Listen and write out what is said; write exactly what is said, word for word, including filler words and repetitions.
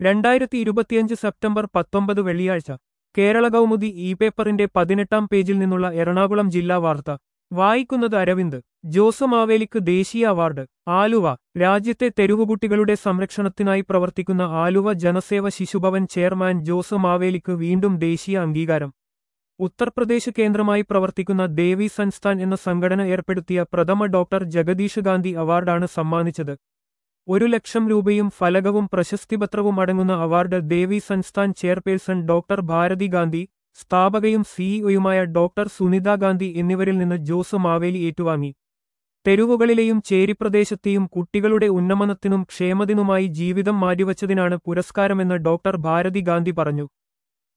രണ്ടായിരത്തി ഇരുപത്തിയഞ്ച് സെപ്റ്റംബർ പത്തൊമ്പത് വെള്ളിയാഴ്ച കേരള കൗമുദി ഇ പേപ്പറിന്റെ പതിനെട്ടാം പേജിൽ നിന്നുള്ള എറണാകുളം ജില്ലാ വാർത്ത വായിക്കുന്നത് അരവിന്ദ്. ജോസ് മാവേലിക്ക് ദേശീയ അവാർഡ്. ആലുവ. രാജ്യത്തെ തെരുവുകുട്ടികളുടെ സംരക്ഷണത്തിനായി പ്രവർത്തിക്കുന്ന ആലുവ ജനസേവ ശിശുഭവൻ ചെയർമാൻ ജോസ് മാവേലിക്ക് വീണ്ടും ദേശീയ അംഗീകാരം. ഉത്തർപ്രദേശ് കേന്ദ്രമായി പ്രവർത്തിക്കുന്ന ദേവി സൻസ്ഥാൻ എന്ന സംഘടന ഏർപ്പെടുത്തിയ പ്രഥമ ഡോക്ടർ ജഗദീഷ് ഗാന്ധി അവാർഡാണ് സമ്മാനിച്ചത്. ഒരു ലക്ഷം രൂപയും ഫലകവും പ്രശസ്തിപത്രവും അടങ്ങുന്ന award Devi Sansthan chairperson doctor Bharati Gandhi, സ്ഥാപകയും സിഇഒയുമായ ഡോക്ടർ സുനിത ഗാന്ധി എന്നിവരിൽ നിന്ന് ജോസ് മാവേലി ഏറ്റുവാങ്ങി. തെരുവുകളിലെയും ചേരിപ്രദേശത്തെയും കുട്ടികളുടെ ഉന്നമനത്തിനും ക്ഷേമത്തിനുമായി ജീവിതം മാറ്റിവച്ചതിനാണ് പുരസ്കാരമെന്ന് ഡോക്ടർ ഭാരതി ഗാന്ധി പറഞ്ഞു.